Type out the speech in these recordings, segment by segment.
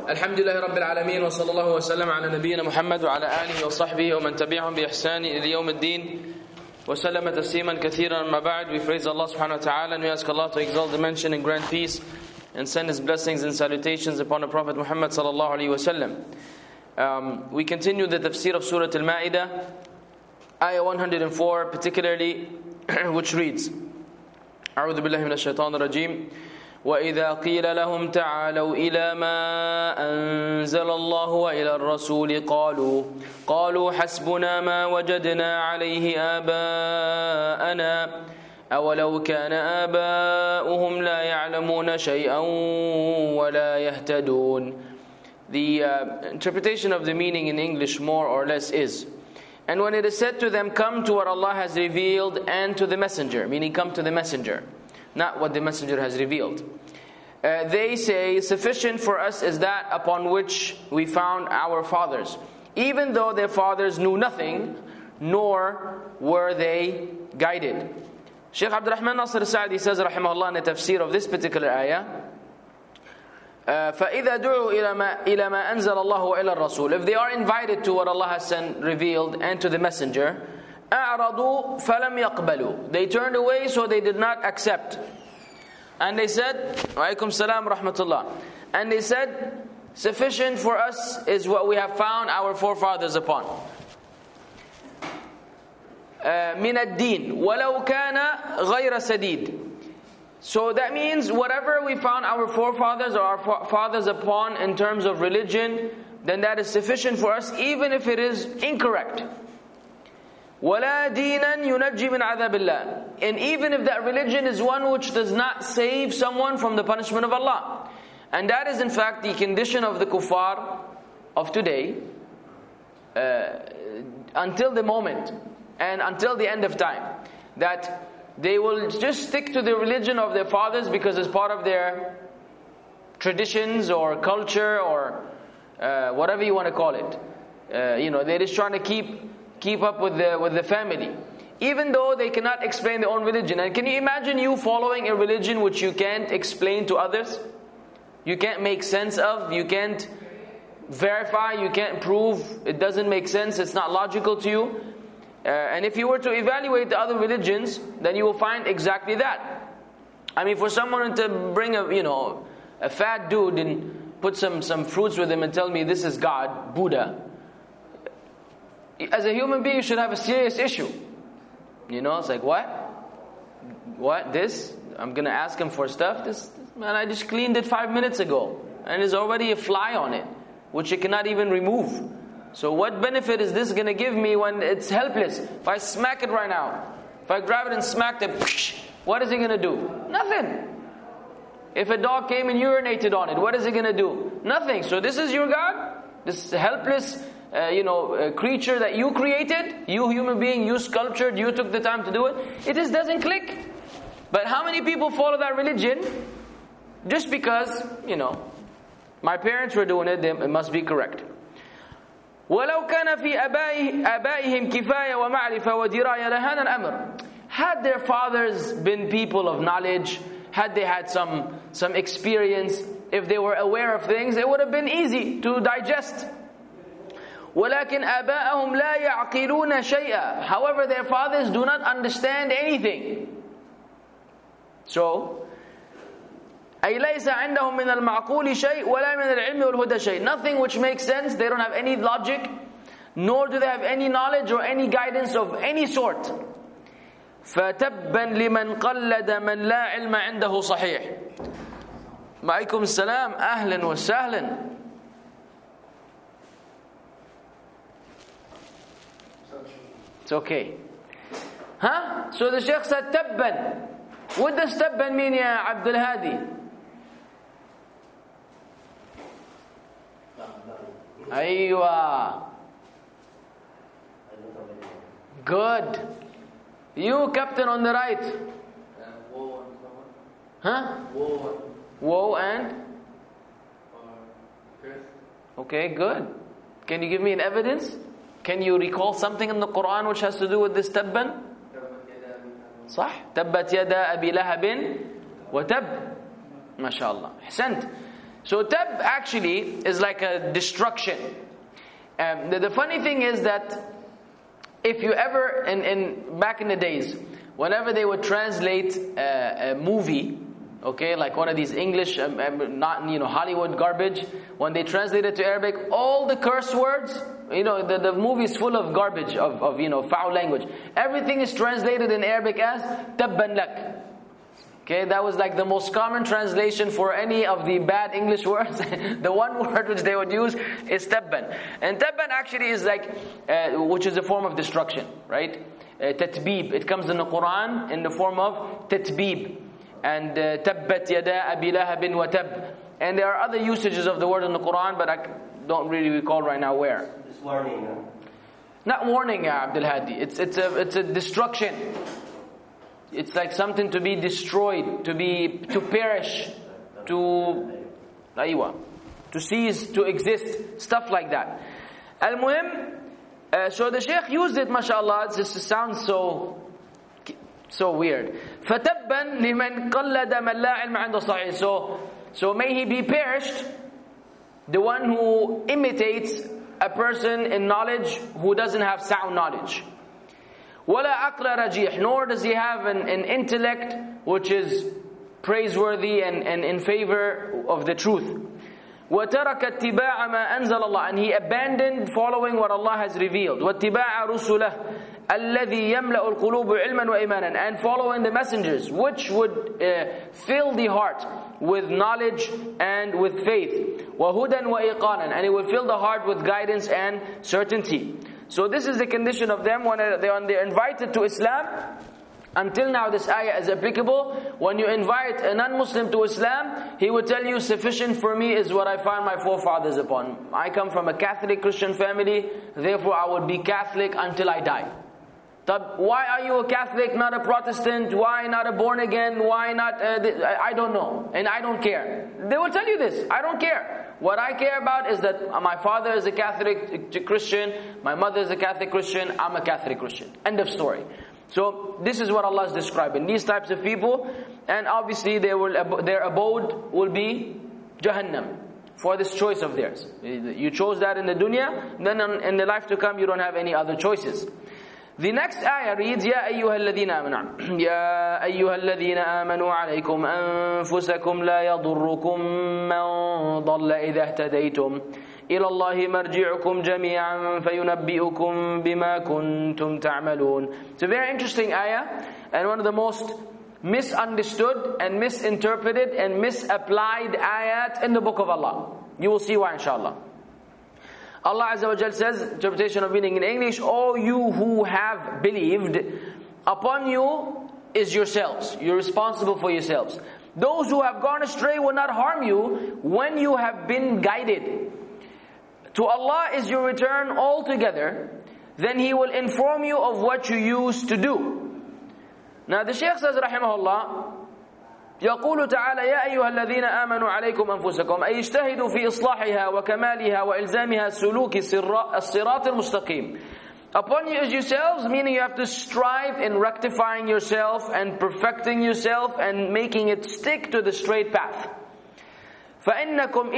الحمد لله رب العالمين وصلى الله وسلم على نبينا محمد وعلى آله وصحبه ومن تبعهم بإحسان إلى يوم الدين وسلم تسليما كثيرا. ما بعد, we praise Allah subhanahu wa ta'ala and we ask Allah to exalt the mention and grant peace and send His blessings and salutations upon the Prophet Muhammad sallallahu alaihi wasallam. We continue the tafsir of Surah Al-Ma'idah, ayah 104 particularly, which reads: أعوذ بالله من الشيطان الرجيم وَإِذَا قِيلَ لَهُمْ تَعَالَوْا إِلَى مَا أَنزَلَ اللَّهُ وَإِلَى الرَّسُولِ قَالُوا حَسْبُنَا مَا وَجَدْنَا عَلَيْهِ آبَاءَنَا أَوَلَوْ كَانَ آبَاؤُهُمْ لَا يَعْلَمُونَ شَيْئًا وَلَا يَهْتَدُونَ. The interpretation of the meaning in English more or less is: and when it is said to them, come to what Allah has revealed and to the messenger, meaning come to the messenger, not what the messenger has revealed, they say, sufficient for us is that upon which we found our fathers, even though their fathers knew nothing, nor were they guided. Shaykh Abdul Rahman Nasir Sa'di says, rahimahullah, in the tafsir of this particular ayah, فَإِذَا دُعُوا إِلَى مَا أَنزَلَ اللَّهُ وَإِلَى الرَّسُولِ, if they are invited to what Allah has sent, revealed, and to the messenger, أَعْرَضُوا فَلَمْ يَقْبَلُوا, they turned away, so they did not accept. And they said, وَعَلَيْكُمْ السَّلَامُ رَحْمَةُ اللَّهِ, and they said, sufficient for us is what we have found our forefathers upon. مِنَ الدِّينِ وَلَوْ كَانَ غَيْرَ سَدِيدٍ. So that means whatever we found our forefathers or our fathers upon in terms of religion, then that is sufficient for us, even if it is incorrect. وَلَا دِينًا يُنَجِّي مِنْ عَذَابِ اللَّهِ, and even if that religion is one which does not save someone from the punishment of Allah. And that is in fact the condition of the kuffar of today, until the moment and until the end of time, that they will just stick to the religion of their fathers because it's part of their traditions or culture or whatever you want to call it. They're just trying to keep up with the family, even though they cannot explain their own religion. And can you imagine you following a religion which you can't explain to others? You can't make sense of, you can't verify, you can't prove, it doesn't make sense, it's not logical to you. And if you were to evaluate the other religions, then you will find exactly that. I mean, for someone to bring a fat dude and put some fruits with him and tell me this is God, Buddha, as a human being you should have a serious issue. It's like, what? This? I'm going to ask him for stuff? This, man, I just cleaned it 5 minutes ago. And there's already a fly on it, which you cannot even remove. So what benefit is this going to give me when it's helpless? If I smack it right now, if I grab it and smack it, what is it going to do? Nothing. If a dog came and urinated on it, what is it going to do? Nothing. So this is your God? This helpless creature that you created, you human being, you sculptured, you took the time to do it. It just doesn't click. But how many people follow that religion just because, my parents were doing it, it must be correct. وَلَوْ كَانَ فِي آبَائِهِمْ كِفَايَةً وَمَعْرِفَةً وَدِرَايَةً لَهَانَ الْأَمْرِ. Had their fathers been people of knowledge, had they had some experience, if they were aware of things, it would have been easy to digest. وَلَكِنْ آبَاءَهُمْ لَا يَعْقِلُونَ شَيْئًا. However, their fathers do not understand anything. So, أي ليس عندهم من المعقول شيء ولا من العلم والهدى شيء. Nothing which makes sense. They don't have any logic, nor do they have any knowledge or any guidance of any sort. فَتَبًّا لِمَنْ قَلَّدَ مَنْ لَا عِلْمَ عِنْدَهُ صَحِيح. وعليكم السلام. أهلا وسهلا. It's okay. So the Shaykh said tabban. What does tabban mean, ya Abdul Hadi? Aywa. Good. You, captain on the right. Woe and? Okay, good. Can you give me an evidence? Can you recall something in the Quran which has to do with this tabban? صح. تبت يدا أبي لهب وتب. MashaAllah. Ahsant. So tab actually is like a destruction. The funny thing is that if you ever, back in the days, whenever they would translate a movie, okay, like one of these English, not Hollywood garbage, when they translate it to Arabic, all the curse words, the movie is full of garbage, of foul language. Everything is translated in Arabic as tabban lak. Okay, that was like the most common translation for any of the bad English words. The one word which they would use is tabban. And tabban actually is like, which is a form of destruction, right? Tatbeeb. It comes in the Quran in the form of tatbeeb. And tabbat yada abi lahabin wa tab. And there are other usages of the word in the Quran, but I don't really recall right now where. It's warning. Not warning, Abdul Hadi. It's a destruction. It's like something to be destroyed, to perish, to cease to exist, stuff like that. Al-Muhim, so the Shaykh used it, mashallah. It just sounds so weird. فَتَبًّا لِمَنْ قَلَّدَ مَنْ لَا عِلْمَ عِنْدَ صَحِيحٍ. So may he be perished, the one who imitates a person in knowledge who doesn't have sound knowledge. وَلَا عَقْلَ رَجِيحٍ. Nor does he have an intellect which is praiseworthy and in favor of the truth. وَتَرَكَ اتِّبَاعَ مَا أَنزَلَ اللَّهُ. And he abandoned following what Allah has revealed. وَاتِّبَاعَ رُسُلَهُ الَّذِي يَمْلَأُ الْقُلُوبُ عِلْمًا وَإِيمَانًا. And following the messengers, which would fill the heart with knowledge and with faith. وَهُدًى وَإِيقَانًا. And it will fill the heart with guidance and certainty. So this is the condition of them when they're invited to Islam. Until now this ayah is applicable. When you invite a non-Muslim to Islam, he would tell you, sufficient for me is what I find my forefathers upon. I come from a Catholic Christian family, therefore I would be Catholic until I die. Why are you a Catholic, not a Protestant? Why not a born again? Why not? I don't know. And I don't care. They will tell you this. I don't care. What I care about is that my father is a Catholic Christian, my mother is a Catholic Christian, I'm a Catholic Christian. End of story. So this is what Allah is describing. These types of people, and obviously their abode will be Jahannam for this choice of theirs. You chose that in the dunya, then in the life to come you don't have any other choices. The next ayah reads, يَا أَيُّهَا الَّذِينَ آمَنُوا يَا أَيُّهَا الَّذِينَ آمَنُوا عَلَيْكُمْ أَنفُسَكُمْ لَا يَضُرُّكُمْ مَنْ ضَلَّ إِذَا اهْتَدَيْتُمْ إِلَى اللَّهِ مَرْجِعُكُمْ جَمِيعًا فَيُنَبِّئُكُمْ بِمَا كُنْتُمْ تَعْمَلُونَ. It's a very interesting ayah, and one of the most misunderstood and misinterpreted and misapplied ayat in the book of Allah. You will see why, inshallah. Allah Azza wa Jal says, interpretation of meaning in English, O you who have believed, upon you is yourselves. You're responsible for yourselves. Those who have gone astray will not harm you when you have been guided. To Allah is your return altogether. Then He will inform you of what you used to do. Now the Shaykh says, rahimahullah, يقول تعالى يا أيها الذين آمنوا عليكم أنفسكم أي اجتهدوا في إصلاحها وكمالها وإلزامها سلوك الصراط المستقيم. Upon you is yourselves, meaning you have to strive in rectifying yourself and perfecting yourself and making it stick to the straight path. فإنكم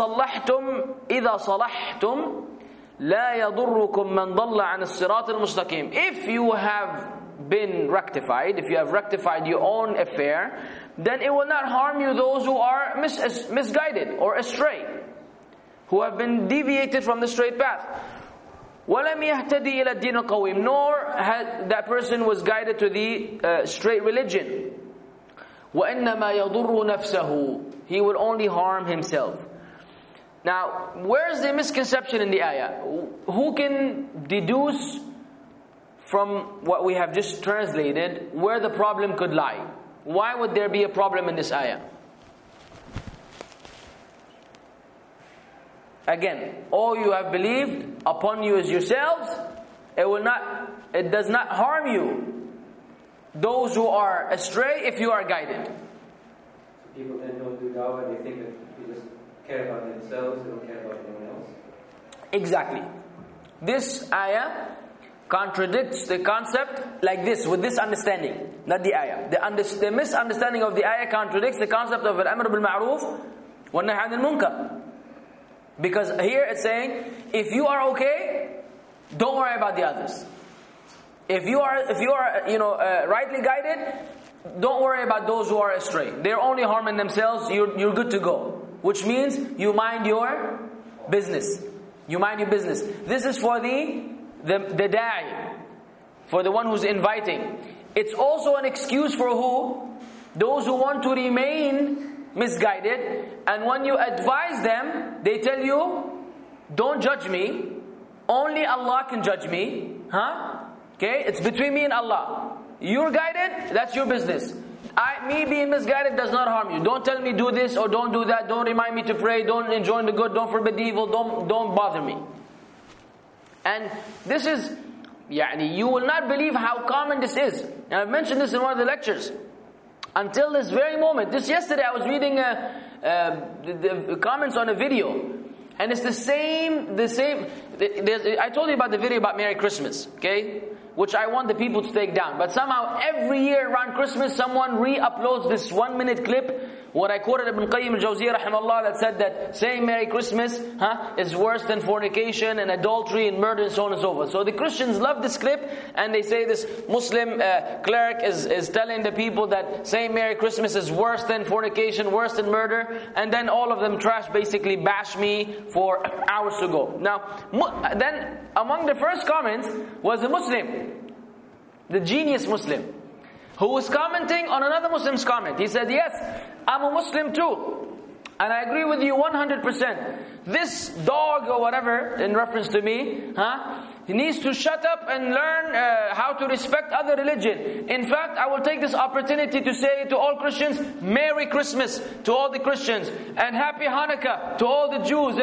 إذا صلحتم لا يضركم من ضل عن الصراط المستقيم. If you have been rectified, if you have rectified your own affair, then it will not harm you those who are misguided or astray, who have been deviated from the straight path. وَلَمْ يَهْتَدِي إِلَى الدِّينِ الْقَوِيمِ. Nor had that person was guided to the straight religion. وَإِنَّمَا يَضُرُّ نَفْسَهُ. He will only harm himself. Now, where is the misconception in the ayah? Who can deduce from what we have just translated where the problem could lie? Why would there be a problem in this ayah? Again, all you have believed, upon you is yourselves. It does not harm you, those who are astray, if you are guided. People then don't do dawah, they think that they just care about themselves, they don't care about anyone else. Exactly. This ayah contradicts the concept like this, with this understanding, not the ayah. The misunderstanding of the ayah contradicts the concept of al-amr bil-ma'roof وَالنَّهْيِ عَنِ الْمُنْكَرِ. Because here it's saying, if you are okay, don't worry about the others. If you are rightly guided, don't worry about those who are astray. They're only harming themselves. You're good to go. Which means you mind your business. You mind your business. This is for the da'i, for the one who's inviting. It's also an excuse for who? Those who want to remain misguided, and when you advise them, they tell you, don't judge me, only Allah can judge me. Okay, it's between me and Allah. You're guided, that's your business. Me being misguided does not harm you. Don't tell me do this or don't do that. Don't remind me to pray. Don't enjoin the good. Don't forbid the evil. Don't bother me. And this is, you will not believe how common this is. And I've mentioned this in one of the lectures. Until this very moment, yesterday I was reading the comments on a video, and it's the same. I told you about the video about Merry Christmas, okay? Which I want the people to take down. But somehow every year around Christmas, someone re-uploads this 1-minute clip. What I quoted Ibn Qayyim al-Jawziyah rahimahullah, that said that saying Merry Christmas is worse than fornication and adultery and murder and so on and so forth. So the Christians love this clip, and they say this Muslim cleric is telling the people that saying Merry Christmas is worse than fornication, worse than murder, and then all of them basically bash me for hours to go. Now, then among the first comments was a Muslim, the genius Muslim, who was commenting on another Muslim's comment. He said, yes, I'm a Muslim too, and I agree with you 100%. This dog or whatever, in reference to me, he needs to shut up and learn how to respect other religion. In fact, I will take this opportunity to say to all Christians, Merry Christmas to all the Christians, and Happy Hanukkah to all the Jews.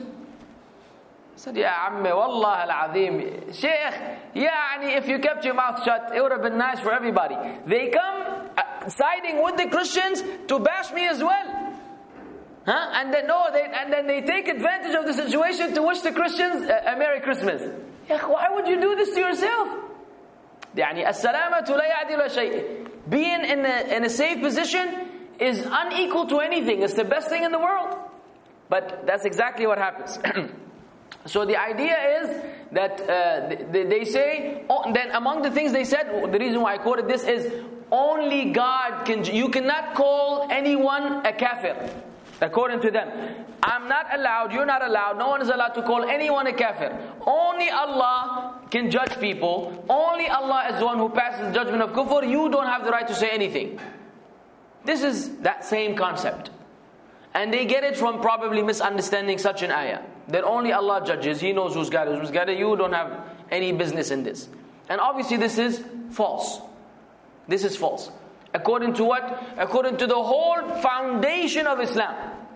I said, Ya Ammi, Wallah al-Azim, Sheikh, if you kept your mouth shut, it would have been nice for everybody. They come siding with the Christians to bash me as well. And then they take advantage of the situation to wish the Christians a Merry Christmas. Why would you do this to yourself? As-salamatu la ya'dilu shay'. Being in a safe position is unequal to anything. It's the best thing in the world. But that's exactly what happens. So the idea is that they say, then among the things they said, the reason why I quoted this is, only God can, you cannot call anyone a kafir, according to them. I'm not allowed, you're not allowed, no one is allowed to call anyone a kafir. Only Allah can judge people. Only Allah is the one who passes the judgment of kufr. You don't have the right to say anything. This is that same concept. And they get it from probably misunderstanding such an ayah, that only Allah judges, He knows who's guided, who's guided. You don't have any business in this. And obviously this is false. This is false. According to what? According to the whole foundation of Islam.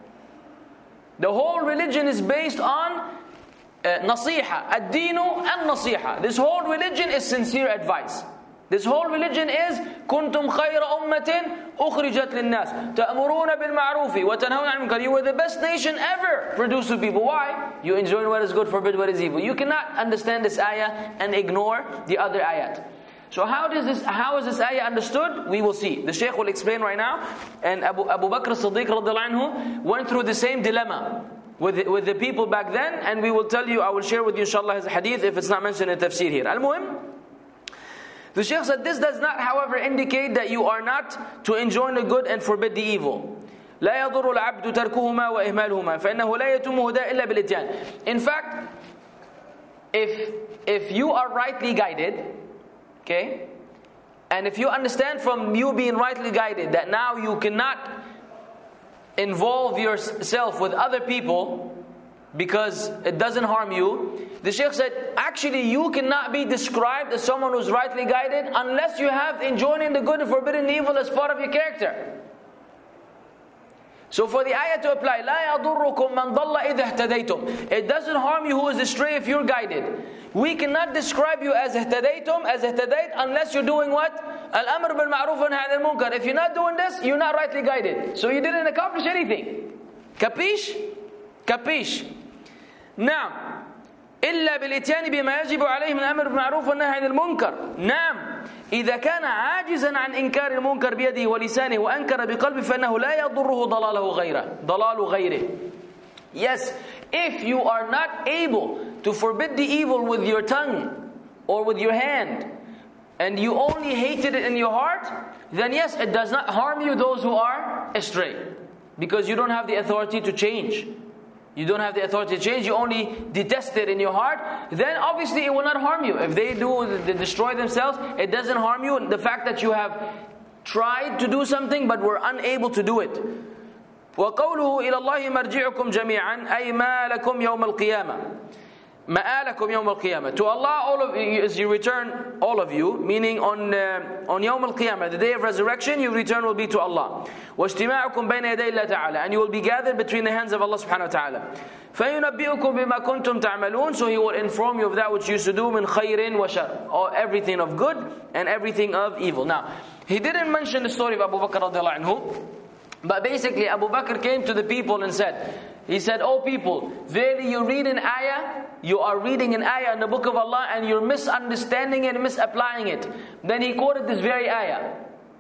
The whole religion is based on nasiha, ad-deenu and nasiha. This whole religion is sincere advice. This whole religion is كنتم خير أمة أخرجت للناس تأمرون بالمعروف وتنهون عن المنكر. You were the best nation ever produced to people. Why? You enjoy what is good, forbid what is evil. You cannot understand this ayah and ignore the other ayat. So how is this ayah understood? We will see. The Shaykh will explain right now. And Abu Bakr as-Siddiq radhiyallahu anhu went through the same dilemma with the people back then, and we will tell you, I will share with you inshallah his hadith if it's not mentioned in tafsir here. Al-Muhim, the Shaykh said, this does not, however, indicate that you are not to enjoin the good and forbid the evil. لا يضر العبد تركهما وإهمالهما فإنه لا يتم هداه إلا بالإتيان. In fact, if you are rightly guided, okay, and if you understand from you being rightly guided that now you cannot involve yourself with other people because it doesn't harm you, the Shaykh said, actually you cannot be described as someone who's rightly guided unless you have enjoining the good and forbidding the evil as part of your character. So for the ayah to apply, لا يضركم من ضل إذا اهتديتم. It doesn't harm you who is astray if you're guided. We cannot describe you as اهتديتم, as اهتديت, unless you're doing what? الأمر بالمعروف والنهي عن المنكر. If you're not doing this, you're not rightly guided. So you didn't accomplish anything. Capish? Capish. Now, إلا بالإتيان بما يجب عليه من الأمر بالمعروف والنهي عن المنكر. نعم. إذا كان عاجزا عن إنكار المنكر بيده ولسانه وأنكر بقلبه فإنه لا يضره ضلال غيره. Yes, if you are not able to forbid the evil with your tongue or with your hand, and you only hated it in your heart, then yes, it does not harm you those who are astray. Because you don't have the authority to change. You don't have the authority to change, you only detest it in your heart, then obviously it will not harm you. If they destroy themselves, it doesn't harm you. The fact that you have tried to do something but were unable to do it. وَقَوْلُهُ إِلَى اللَّهِ مَرْجِعُكُمْ جَمِيعًا أَيْ مَا لَكُمْ يَوْمَ الْقِيَامَةِ مَآلَكُمْ يَوْمَ الْقِيَامَةِ. To Allah, all of you, as you return, all of you, meaning on Yawm al-Qiyamah, the day of resurrection, your return will be to Allah. وَاجْتِمَاعُكُمْ بَيْنَ يَدَيْ اللَّهِ تَعَالَى. And you will be gathered between the hands of Allah subhanahu wa ta'ala. فَيُنَبِّئُكُمْ بِمَا كُنْتُمْ تَعْمَلُونَ. So He will inform you of that which you used to do, مِنْ خَيْرٍ وَشَرٍ, or everything of good and everything of evil. Now, He didn't mention the story of Abu Bakr radiallahu anhu, but basically Abu Bakr came to the people and said, he said, "Oh people, verily you read an ayah, you are reading an ayah in the book of Allah and you're misunderstanding it and misapplying it." Then he quoted this very ayah.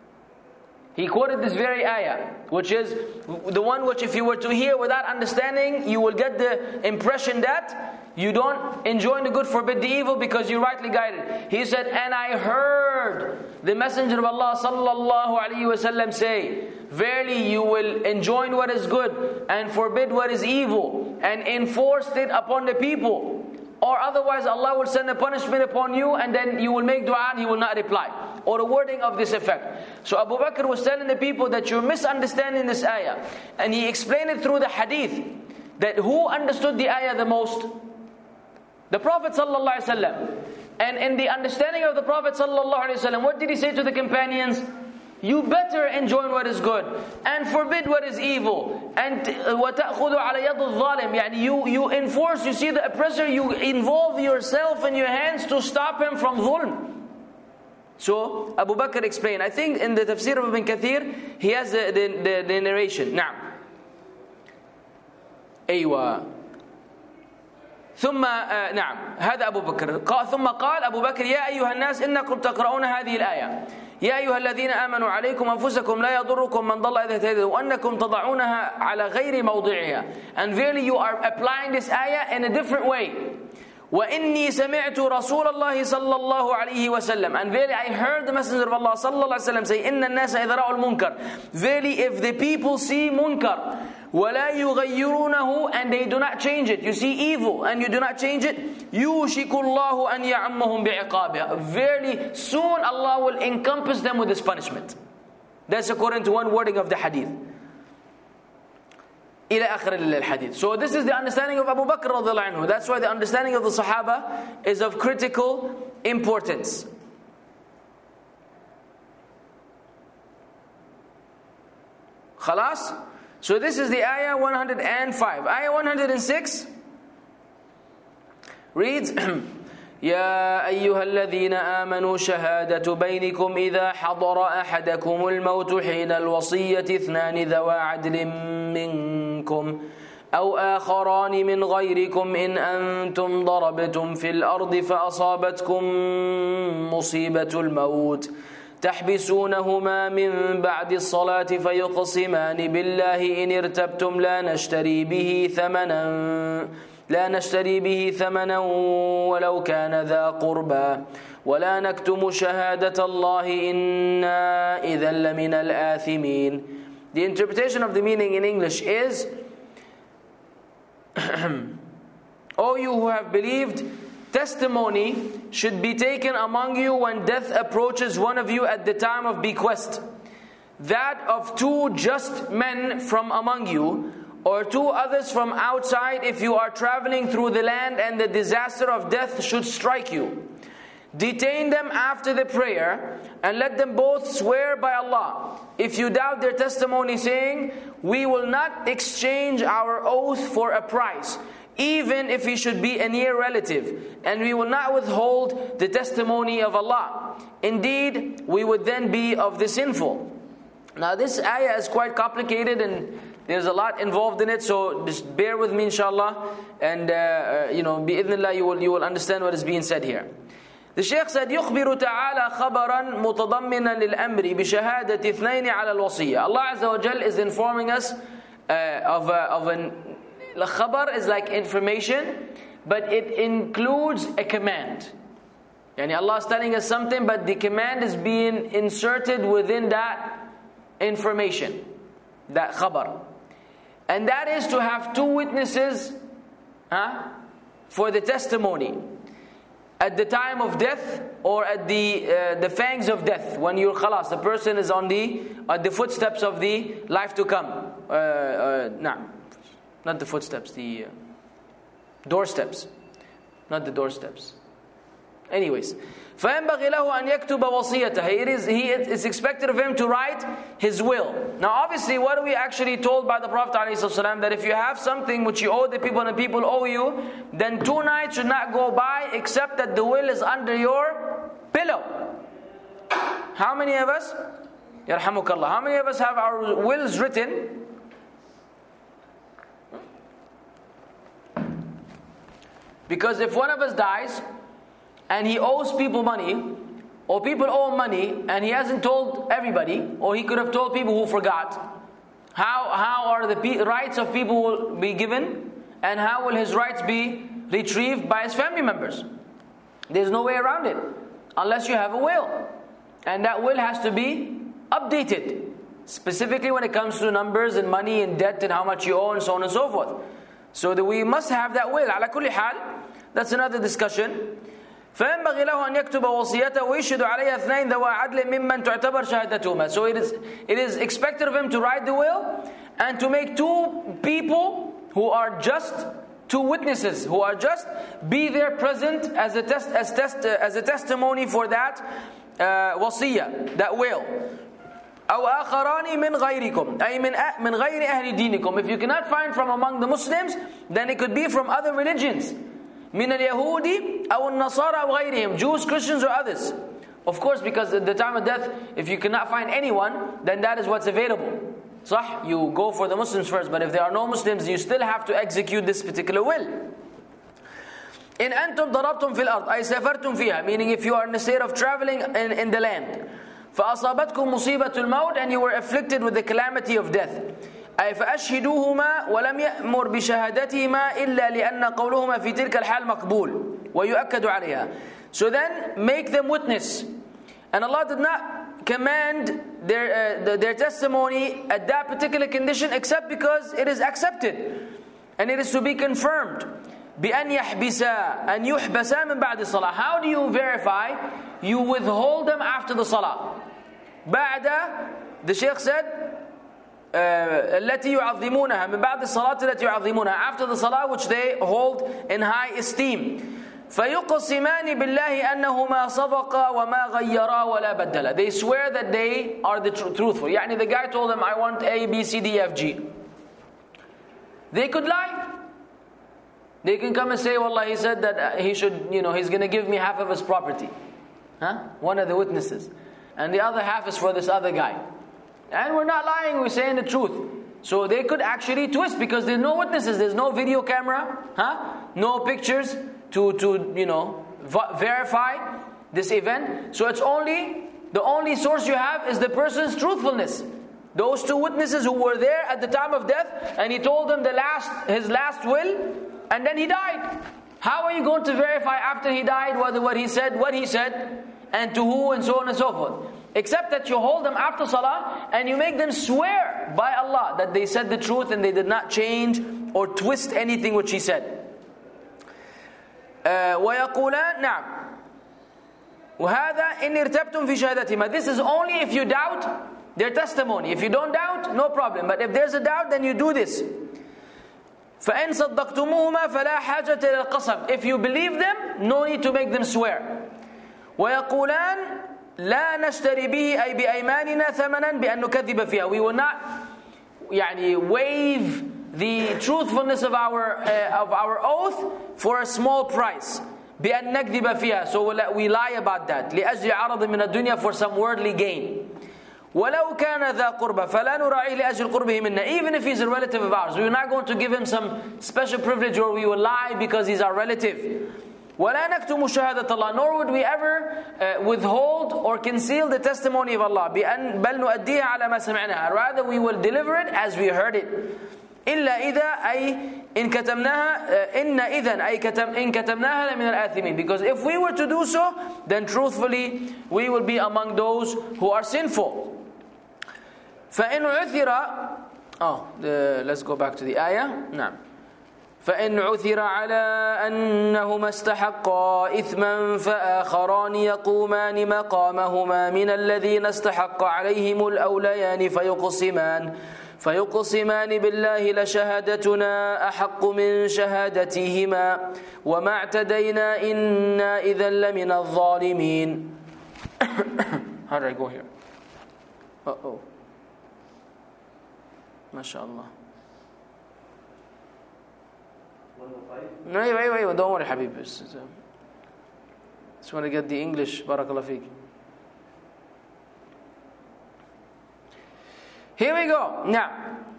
He quoted this very ayah, which is the one which if you were to hear without understanding, you will get the impression that you don't enjoin the good, forbid the evil because you're rightly guided. He said, "And I heard the Messenger of Allah sallallahu alaihi wasallam say, verily you will enjoin what is good and forbid what is evil and enforced it upon the people. Or otherwise Allah will send a punishment upon you and then you will make dua and He will not reply." Or a wording of this effect. So Abu Bakr was telling the people that you're misunderstanding this ayah. And he explained it through the hadith. That who understood the ayah the most? The Prophet sallallahu alaihi wasallam. And in the understanding of the Prophet sallallahu alaihi wasallam, what did he say to the companions? You better enjoin what is good and forbid what is evil. And وَتَأْخُذُ عَلَى يَدُ الظَّالِمِ. Yani you enforce, you see the oppressor, you involve yourself in your hands to stop him from dhulm. So Abu Bakr explained. I think in the tafsir of Ibn Kathir, he has the narration. Now, أيوة. ثم نعم هذا أبو بكر. ثم قال أبو بكر: يا أيها الناس إنكم تقرؤون هذه الآية يا أيها الذين آمنوا عليكم أنفسكم لا يضركم من ضل إذا اهتديتم وأنكم تضعونها على غير موضعها. And really you are applying this ayah in a different way. وَإِنِّي سَمِعْتُ رَسُولَ اللَّهِ صَلَّى اللَّهُ عَلَيْهِ وَسَلَّمَ. And verily I heard the Messenger of Allah صلى الله عليه وسلم say, إِنَّ النَّاسَ إِذَا رَأُوا الْمُنْكَرَ. Verily if the people see munkar, وَلَا يُغَيِّرُونَهُ, and they do not change it. You see evil and you do not change it. يُوشِكُ اللَّهُ أَنْ يَعَمَّهُمْ بِعِقَابِهِ. Verily soon Allah will encompass them with His punishment. That's according to one wording of the hadith. إلى آخر الحديث. So this is the understanding of Abu Bakr radiallahu anhu. That's why the understanding of the Sahaba is of critical importance. Khalas? So this is the ayah 105. Ayah 106 reads, يا أيها الذين آمنوا شهادة بينكم إذا حضر أحدكم الموت حين الوصية اثنان ذوى عدل منكم أو آخران من غيركم إن أنتم ضربتم في الأرض فأصابتكم مصيبة الموت تحبسونهما من بعد الصلاة فيقسمان بالله إن ارتبتم لا نشتري به ثمنا ولو كان ذا قربى ولا نكتم شهادة الله إنا إذا لمن الآثمين. The interpretation of the meaning in English is, O you who have believed, testimony should be taken among you when death approaches one of you at the time of bequest, that of two just men from among you, or two others from outside if you are traveling through the land and the disaster of death should strike you. Detain them after the prayer and let them both swear by Allah if you doubt their testimony, saying, we will not exchange our oath for a price, even if he should be a near relative, and we will not withhold the testimony of Allah. Indeed, we would then be of the sinful. Now this ayah is quite complicated and there's a lot involved in it, so just bear with me inshallah, and bi'idhnillah you will understand what is being said here. The Shaykh said, يخبر تعالى خبرا متضمنا للأمر بشهادة اثنين على الوصية. Allah Azza wa Jal is informing us of an khabar is like information, but it includes a command. Yani Allah is telling us something, but the command is being inserted within that information, that khabar. And that is to have two witnesses for the testimony at the time of death or at the fangs of death, when you're khalas, the person is on at the footsteps of the life to come. Not the footsteps, the doorsteps. Not the doorsteps. Anyways, فَيَنْبَغِي لَهُ أَنْ يَكْتُبَ وَصِيَّتَهُ. It's expected of him to write his will. Now obviously, what are we actually told by the Prophet ﷺ? That if you have something which you owe the people and the people owe you, then 2 nights should not go by except that the will is under your pillow. How many of us? Yarhamukallah. How many of us have our wills written? Because if one of us dies and he owes people money, or people owe him money and he hasn't told everybody, or he could have told people who forgot, how are the rights of people will be given, and how will his rights be retrieved by his family members? There's no way around it unless you have a will, and that will has to be updated, specifically when it comes to numbers and money and debt and how much you owe and so on and so forth. So that we must have that will. على كل حال, that's another discussion. فينبغي له أن يكتب وصيته ويشهد عليها اثنين ذوى عدل ممن تعتبر شهادتهما. So it is expected of him to write the will and to make 2 people who are just, 2 witnesses who are just, be there present as a testimony for that وصية, that will. أو آخران من غيركم أي من غير أهل دينكم. If you cannot find from among the Muslims, then it could be from other religions. من اليهود أو النصارى أو غيرهم, Jews, Christians, or others. Of course, because at the time of death, if you cannot find anyone, then that is what's available. صح? You go for the Muslims first, but if there are no Muslims, you still have to execute this particular will. إن أنتم ضربتم في الأرض أي سافرتم فيها, meaning if you are in a state of traveling in the land. فأصابتكم مصيبة الموت, and you were afflicted with the calamity of death. أي فأشهدوهما ولم يأمر بشهادتهما إلا لأن قولهما في تلك الحال مقبول ويؤكد عليها. So then make them witness. And Allah did not command their testimony at that particular condition except because it is accepted and it is to be confirmed. بأن يحبسا أن يحبسا من بعد الصلاة. How do you verify? You withhold them after the salah. بعد, the Shaykh said, التي يعظمونها من بعد الصلاة التي يعظمونها, after the salah which they hold in high esteem. فيقسمان بالله أنهما صدقا وما غيرا ولا بدلا. They swear that they are the truthful. يعني the guy told them, I want A, B, C, D, F, G. They could lie. They can come and say, Wallah, he said that he should, he's going to give me half of his property. One of the witnesses. And the other half is for this other guy. And we're not lying, we're saying the truth. So they could actually twist because there's no witnesses, there's no video camera, no pictures to verify this event. So it's the only source you have is the person's truthfulness. Those 2 witnesses who were there at the time of death, and he told them his last will, and then he died. How are you going to verify after he died what he said, and to who, and so on and so forth? Except that you hold them after salah and you make them swear by Allah that they said the truth and they did not change or twist anything which he said. ويقولان نعم وهذا إن ارتبتم في شهادتهما. This is only if you doubt their testimony. If you don't doubt, no problem. But if there's a doubt, then you do this. فإن صدقتموهما فلا حاجة للقسم. If you believe them, no need to make them swear. ويقولان لا نشتري به أي بأيماننا ثمنا بأن نكذب فيها. We will not waive the truthfulness of our oath for a small price. بأن نكذب فيها. So we lie about that. لأجل عرض من الدنيا, for some worldly gain. ولو كان ذا قربى فلا نراعيه لأجل قربه منا. Even if he's a relative of ours, we are not going to give him some special privilege or we will lie because he's our relative. وَلَا نَكْتُمُ شَهَادَةَ اللَّهِ, nor would we ever withhold or conceal the testimony of Allah. بَلْ نُؤَدِّيهَا عَلَى مَا سَمِعْنَاهَا, rather we will deliver it as we heard it. إِلَّا إِذَا أي إِن كَتَمْنَاهَا إِنَّ إِذًا أي إِن كَتَمْنَاهَا لَمِنَ الْآثِمِينَ, because if we were to do so, then truthfully we will be among those who are sinful. فَإِنْ عُثِرَ let's go back to the ayah. نعم. فإن عثر على أنهما استحقا إثما فآخران يقومان مقامهما من الذين استحق عليهم الأوليان فيقسمان بالله لشهادتنا أحق من شهادتهما وما اعتدينا إنا إذا لمن الظالمين. How did I go here? ما شاء الله. No, wait, don't worry, Habib. Just want to get the English. Barakallah feek. Here we go. Now,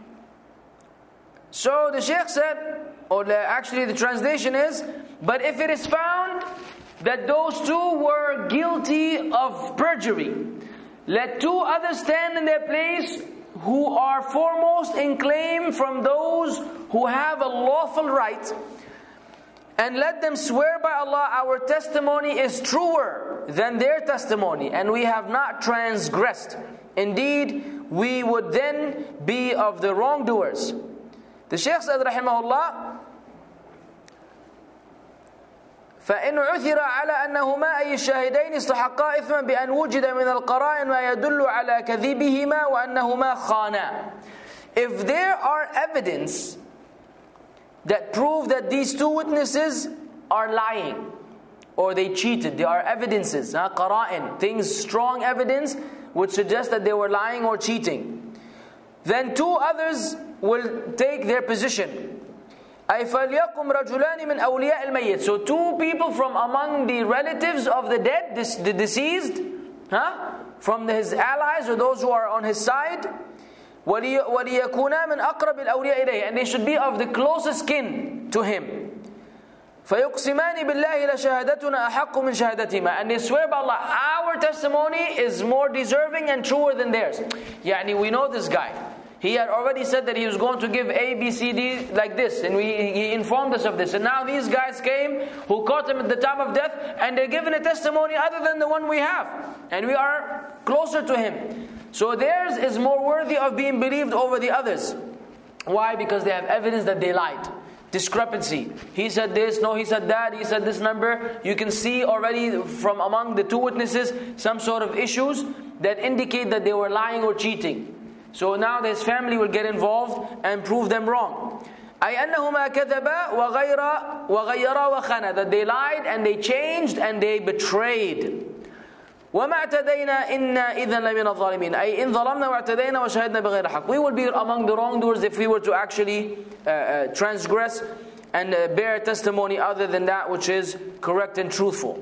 so the Shaykh said, actually the translation is, but if it is found that those two were guilty of perjury, let two others stand in their place who are foremost in claim from those who have a lawful right, and let them swear by Allah, our testimony is truer than their testimony, and we have not transgressed. Indeed, we would then be of the wrongdoers. The Shaykh said, rahimahullah, فإن عثر على أنهما أي الشاهدين استحقا إثما بأن وجد من القرائن ما يدل على كذبهما وأنهما خانا. If there are evidence that prove that these two witnesses are lying or they cheated, there are evidences, qara'in, things, strong evidence would suggest that they were lying or cheating, then two others will take their position. أي فليقم رجلان من أولياء الميت. So two people from among the relatives of the dead, the deceased, from his allies or those who are on his side, وَلِيَكُونَا مِنْ أَقْرَبِ الْأَوْلِيَاءِ إِلَيْهِ, and they should be of the closest kin to him. فَيُقْسِمَانِ بِاللَّهِ لَشَهَادَتُنَا أَحَقُّ مِنْ شَهَادَتِهِمَا, and they swear by Allah, our testimony is more deserving and truer than theirs. Yani we know this guy. He had already said that he was going to give A, B, C, D like this, and he informed us of this. And now these guys came who caught him at the time of death, and they're giving a testimony other than the one we have, and we are closer to him. So theirs is more worthy of being believed over the others. Why? Because they have evidence that they lied. Discrepancy. He said this, no, he said that, he said this number. You can see already from among the two witnesses some sort of issues that indicate that they were lying or cheating. So now his family will get involved and prove them wrong. أي أنهما كذبا وغيرا وخانا, that they lied and they changed and they betrayed. وما اعتدينا إنا إذا لمن الظالمين, أي إن ظلمنا واعتدينا وشهدنا بغير حق. We will be among the wrongdoers if we were to actually transgress and bear testimony other than that which is correct and truthful.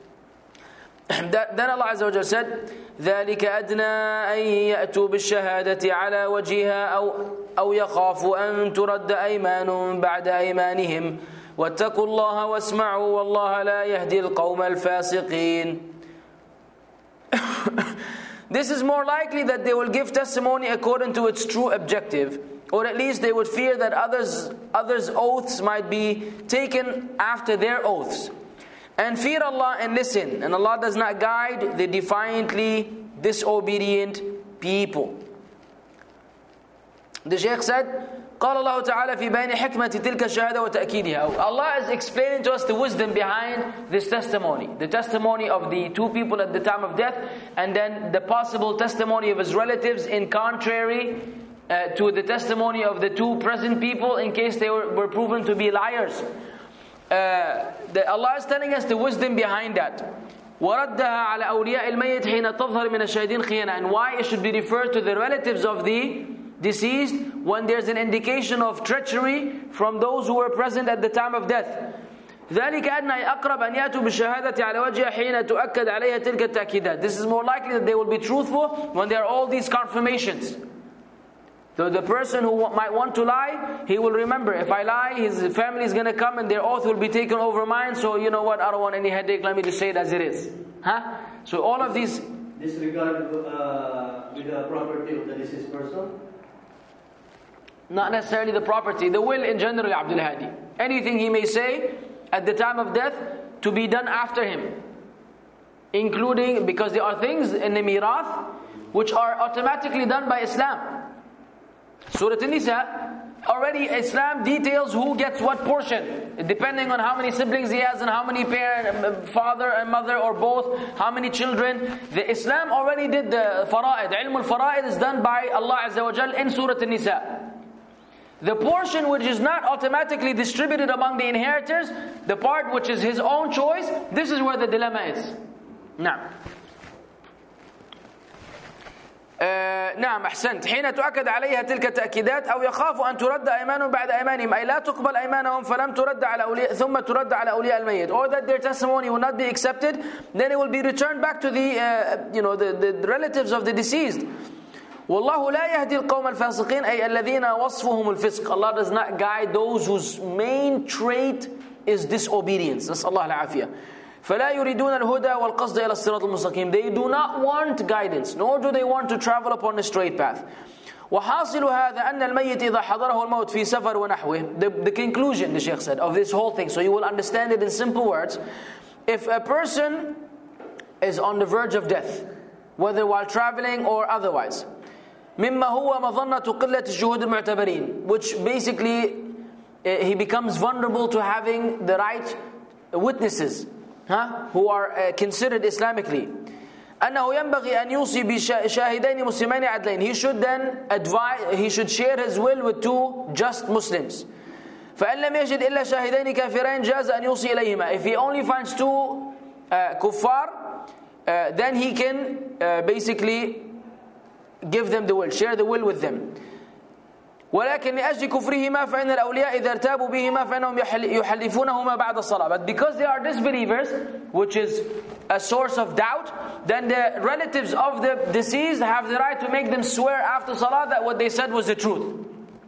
Then Allah Azza wa Jalla said, ذَلِكَ أَدْنَىٰ أَن يَأْتُوا بِالشَّهَادَةِ عَلَى وَجْهِهَا أَوْ يَخَافُوا أَن تُرَدَّ أَيْمَانٌ بَعْدَ أَيْمَانِهِمْ وَاتَّقُوا اللَّهَ وَاسْمَعُوا وَاللَّهَ لَا يَهْدِي الْقَوْمَ الْفَاسِقِينَ. This is more likely that they will give testimony according to its true objective, or at least they would fear that others' oaths might be taken after their oaths. And fear Allah and listen, and Allah does not guide the defiantly disobedient people. The Shaykh said, قال الله تعالى في بيان حكمة تلك الشهادة وتأكيدها. Allah is explaining to us the wisdom behind this testimony. The testimony of the two people at the time of death, and then the possible testimony of his relatives in contrary to the testimony of the two present people in case they were proven to be liars. Allah is telling us the wisdom behind that. وَرَدَّهَا عَلَى أَوْلِيَاءِ الْمَيِّتِ حِينَ تَظْهَرْ مِنَ الشَّهِدِينَ خِيَانَةً, and why it should be referred to the relatives of the deceased when there's an indication of treachery from those who were present at the time of death. ذَلِكَ أَدْنَىٰ أَقْرَبْ أَنْ يَأْتُوا بِالشَّهَادَةِ عَلَى وَجْهِهَا حِينَ تُؤَكَّدْ عَلَيْهَا تِلْكَ التَّأْكِيدَاتِ. This is more likely that they will be truthful when there are all these confirmations. So the person who might want to lie, he will remember, if I lie, his family is going to come and their oath will be taken over mine, so you know what, I don't want any headache, let me just say it as it is. So all of these... Disregard with the property of the deceased person? Not necessarily the property, the will in general, Abdul Hadi. Anything he may say at the time of death to be done after him. Including, because there are things in the mirath which are automatically done by Islam. Surah An-Nisa, already Islam details who gets what portion, depending on how many siblings he has and how many parents, father and mother or both, how many children. The Islam already did the fara'id. Ilm al-fara'id is done by Allah Azza wa Jal in Surah An-Nisa. The portion which is not automatically distributed among the inheritors, the part which is his own choice, this is where the dilemma is. نعم. نعم أحسنت. حين تؤكد عليها تلك التأكيدات أو يخاف أن ترد أيمانهم بعد أيمانهم أي لا تقبل أيمانهم فلم ترد على أولياء ثم ترد على أولياء الميت, or that their testimony will not be accepted, then it will be returned back to the the relatives of the deceased. والله لا يهدي القوم الفاسقين أي الذين وصفهم الفسق. Allah does not guide those whose main trait is disobedience. نسأل الله العافية. فلا يريدون الهدى والقصد إلى الصراط المستقيم. They do not want guidance, nor do they want to travel upon a straight path. وحاصل هذا أن الميت إذا حضره الموت في سفر ونحوه. The conclusion, the Shaykh said, of this whole thing, so you will understand it in simple words. If a person is on the verge of death, whether while traveling or otherwise, مما هو مظنة قلة الشهود المعتبرين, which basically he becomes vulnerable to having the right witnesses who are considered Islamically. أنه ينبغي أن يوصي بشاهدين مسلمين عدلين. He should then advise, he should share his will with two just Muslims. فإن لم يجد إلا شاهدين كافرين جاز أن يوصي إليهما. If he only finds two kuffar, then he can basically give them the will, share the will with them. ولكن لأجل كفرهما فإن الأولياء إذا ارتابوا بهما فإنهم يحلفونهما بعد الصلاة. But because they are disbelievers, which is a source of doubt, then the relatives of the deceased have the right to make them swear after salah that what they said was the truth.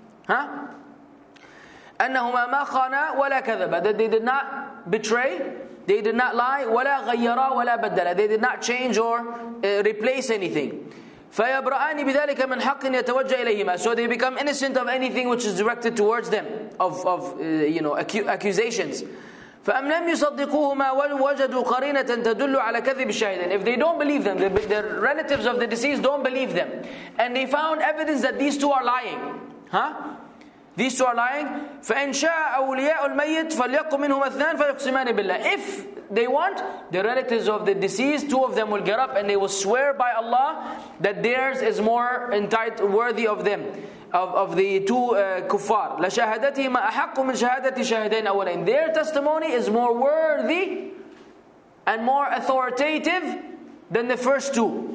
أنهما ما خانا ولا كذبا, that they did not betray, they did not lie, ولا غيرا ولا بدلا, they did not change or replace anything. فيبرأان بذلك من حق يتوجه إليهما. So they become innocent of anything which is directed towards them, of accusations. فأم لم يصدقوهما وجدوا قرينة تدل على كذب الشاهدين. If they don't believe them, the relatives of the deceased don't believe them, and they found evidence that these two are lying, these two are lying, فإن شاء أولياء الميت فليقم منهم اثنان فيقسمان بالله. If they want, the relatives of the deceased, two of them will get up and they will swear by Allah that theirs is more worthy of them, of the two kuffar. لشهادتهما أحق من شهادة شاهدين أولين. Their testimony is more worthy and more authoritative than the first two.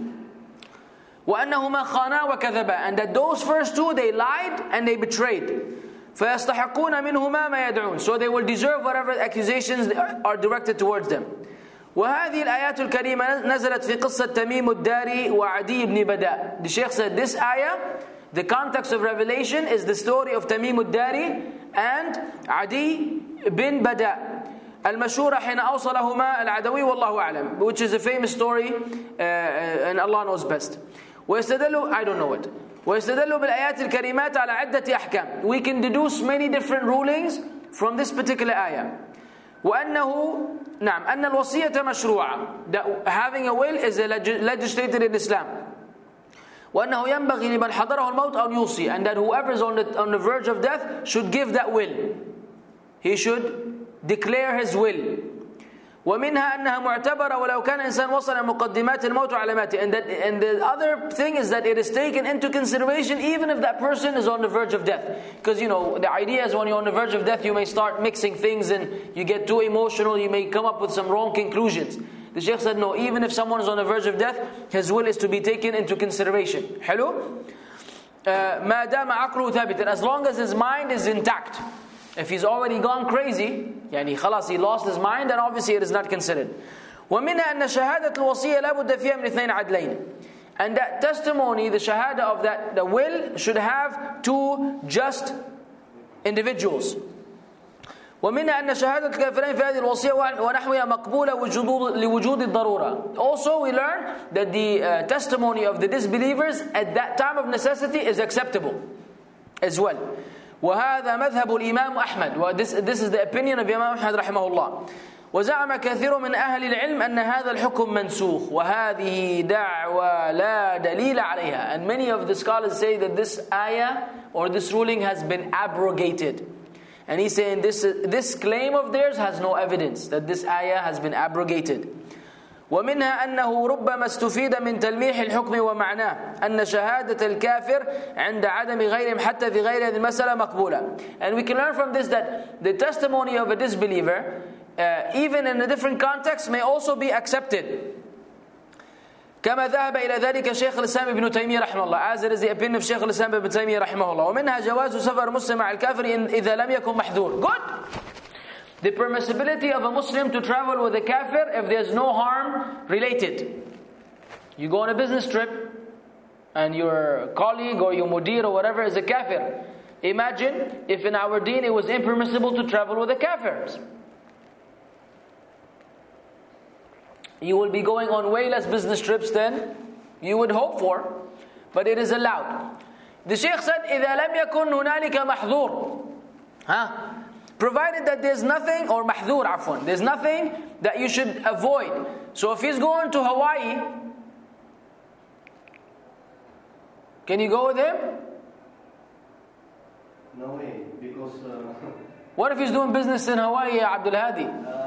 وأنهما خانا وكذبا, and that those first two, they lied and they betrayed. فيستحقون منهما ما يدعون, so they will deserve whatever accusations are directed towards them. وهذه الآيات الكريمة نزلت في قصة تميم الداري وعدي بن بداء. The Shaykh said this ayah, the context of revelation is the story of Tamim al-Dari and Adi bin Bada المشهورة حين أوصلهما العدوي والله أعلم, which is a famous story and Allah knows best. ويستدلوا, I don't know it. ويستدلوا بالآيات الكريمات على عدة أحكام. We can deduce many different rulings from this particular ayah. وأنه نعم أن الوصية مشروعة, that having a will is legislated in Islam. وأنه ينبغي لمن حضره الموت أن يوصي, and that whoever is on the verge of death should give that will. He should declare his will. ومنها أنها معتبرة ولو كان إنسان وصل مقدمات الموت وعلاماته, and the other thing is that it is taken into consideration even if that person is on the verge of death, because the idea is when you're on the verge of death you may start mixing things and you get too emotional, you may come up with some wrong conclusions. The Shaykh said no, even if someone is on the verge of death, his will is to be taken into consideration. حلو ما دام عقله ثابتا, as long as his mind is intact. If he's already gone crazy, خلاص he lost his mind, then obviously it is not considered. ومنها أن شهادة الوصية لا بد فيها من اثنين عدلين, And that testimony, the shahada of that, the will should have two just individuals. ومنها أن شهادة الكافرين في هذه الوصية ونحوها مقبولة لوجود الضرورة. Also we learn that the testimony of the disbelievers at that time of necessity is acceptable as well. وهذا مذهب الإمام أحمد. This is the opinion of Imam Ahmad رحمه الله. وزعم كثير من أهل العلم أن هذا الحكم منسوخ وهذه دعوة لا دليل عليها. And many of the scholars say that this ayah or this ruling has been abrogated. And he's saying this claim of theirs has no evidence that this ayah has been abrogated. ومنها أنه ربما استفيد من تلميح الحكم ومعناه أن شهادة الكافر عند عدم غيرهم حتى في غير هذه المسألة مقبولة. And we can learn from this that the testimony of a disbeliever, even in a different context, may also be accepted. كما ذهب إلى ذلك شيخ الإسلام ابن تيمية رحمه الله, as it is the opinion of شيخ الإسلام ابن تيمية رحمه الله. ومنها جواز سفر مسلم مع الكافر إذا لم يكن محذور. Good. The permissibility of a Muslim to travel with a kafir if there's no harm related. You go on a business trip and your colleague or your mudir or whatever is a kafir. Imagine if in our deen it was impermissible to travel with the kafirs. You will be going on way less business trips than you would hope for, but it is allowed. The Shaykh said, إِذَا لَمْ يَكُنْ هُنَالِكَ مَحْذُورٌ. Provided that there's nothing, or mahdur afwan, there's nothing that you should avoid. So if he's going to Hawaii, can you go with him? No way, because what if he's doing business in Hawaii, Abdul Hadi?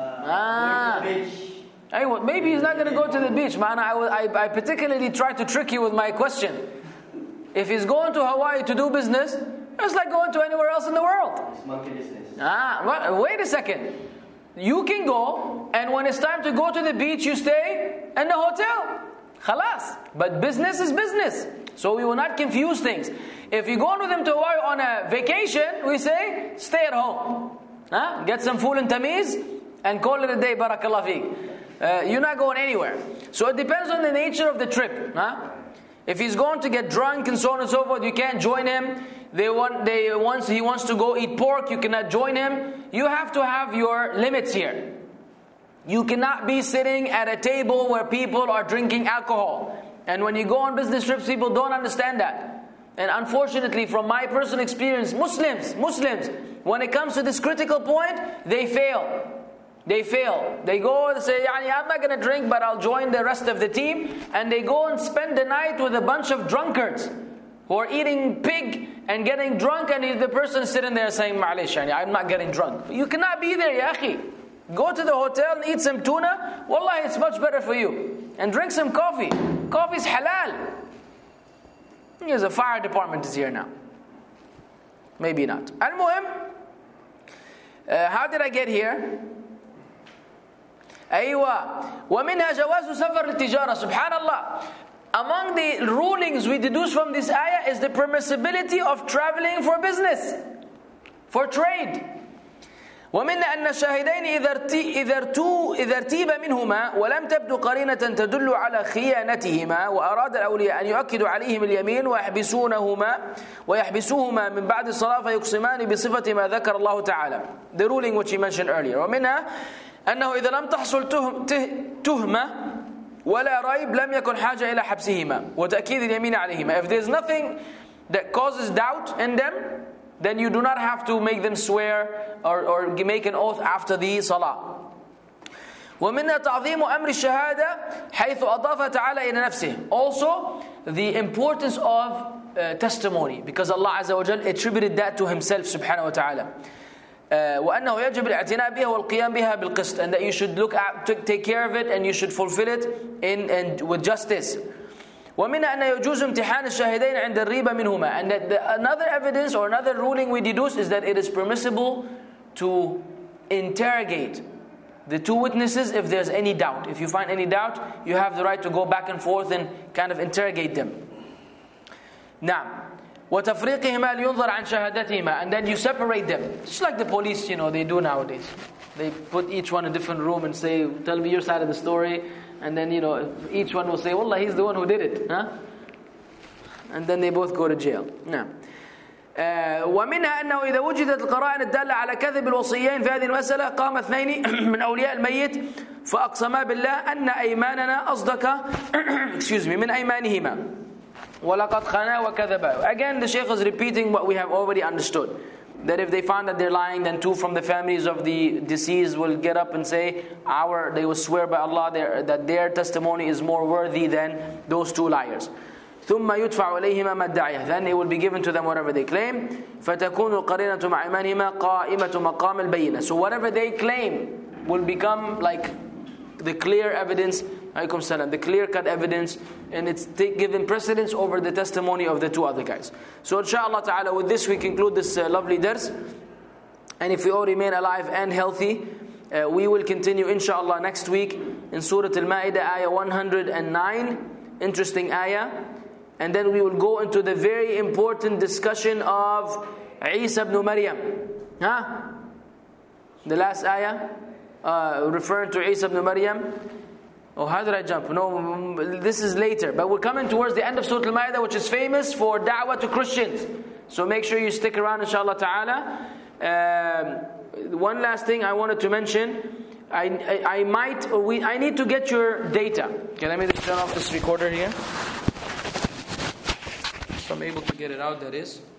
Maybe he's not going to go to the beach, man. I particularly tried to trick you with my question. If he's going to Hawaii to do business, it's like going to anywhere else in the world. it's monkey business. Wait a second. You can go, and when it's time to go to the beach, you stay in the hotel. Khalas. But business is business. So we will not confuse things. If you're going with him to Hawaii on a vacation, we say, stay at home. Get some fool and tamiz, and call it a day, barakallah feek. You're not going anywhere. So it depends on the nature of the trip. If he's going to get drunk and so on and so forth, you can't join him. Once he wants to go eat pork, you cannot join him. You have to have your limits here. You cannot be sitting at a table where people are drinking alcohol. And when you go on business trips, people don't understand that. And unfortunately, from my personal experience, Muslims, when it comes to this critical point, they fail. They go and say, I'm not going to drink, but I'll join the rest of the team. And they go and spend the night with a bunch of drunkards who are eating pig and getting drunk, and the person is sitting there saying, Ma'alish, I'm not getting drunk. You cannot be there, ya akhi. Go to the hotel and eat some tuna. Wallahi, it's much better for you. And drink some coffee. Coffee is halal. There's a fire department is here now. Maybe not. Al-Muhim, how did I get here? أيوة. ومنها جواز سفر للتجارة. Subhanallah. Among the rulings we deduce from this ayah is the permissibility of traveling for business, for trade. ومن أن الشاهدين إذا ارتيب منهما ولم تبدو قرينة تدل على خيانتهما وأراد الأولياء أن يؤكدوا عليهم اليمين ويحبسوهما من بعد الصلاة فيقسمان بصفة ما ذكر الله تعالى. The ruling which he mentioned earlier. ومنها أنه إذا لم تحصل تهمة ولا ريب لم يكن حاجة إلى حبسهما وتأكيد اليمين عليهما. If there's nothing that causes doubt in them, then you do not have to make them swear or make an oath after the salah. ومنها تعظيم أمر الشهادة حيث أضاف تعالى إلى نفسه. Also, the importance of testimony, because Allah Azza wa Jal attributed that to Himself subhanahu wa ta'ala. وأنه يجب الاعتناء بها والقيام بها بالقسط, and that you should take care of it and you should fulfill it with justice. ومنها أن يجوز امتحان الشاهدين عند الريبة منهما, and that another evidence or another ruling we deduce is that it is permissible to interrogate the two witnesses if there's any doubt. If you find any doubt, you have the right to go back and forth and kind of interrogate them. Now, وتفريقهما لينظر عن شهادتهما, and then you separate them, just like the police, they do nowadays. They put each one in a different room and say, tell me your side of the story. And then, each one will say, Wallah, he's the one who did it. Huh? And then they both go to jail. No. ومنها أنه إذا وجدت القرائن الدالة على كذب الوصيين في هذه المسألة قام اثنين من أولياء الميت فأقسما بالله أن أيماننا أصدق من أيمانهما وَلَقَدْ خَانَا وَكَذَبَا. Again, the Shaykh is repeating what we have already understood. That if they find that they're lying, then two from the families of the deceased will get up and say, they will swear by Allah that their testimony is more worthy than those two liars. ثُمَّ يُدْفَعُ إِلَيْهِمَا مَا ادَّعِيَهُ. Then it will be given to them whatever they claim. فَتَكُونُ الْقَرِينَةُ مَعَ إِيمَانِهِمَا قَائِمَةُ مَقَامِ الْبَيِّنَةِ. So whatever they claim will become like the clear evidence, the clear-cut evidence, and it's given precedence over the testimony of the two other guys. So inshallah ta'ala, with this we conclude this lovely dars. And if we all remain alive and healthy, we will continue inshallah next week in Surah Al-Ma'idah, ayah 109. Interesting ayah. And then we will go into the very important discussion of Isa ibn Maryam. The last ayah, referring to Isa ibn Maryam. Oh, how did I jump? No, this is later. But we're coming towards the end of Surah Al-Ma'idah, which is famous for da'wah to Christians. So make sure you stick around, inshallah ta'ala. One last thing I wanted to mention. I need to get your data. Okay, let me just turn off this recorder here. If I'm able to get it out, that is.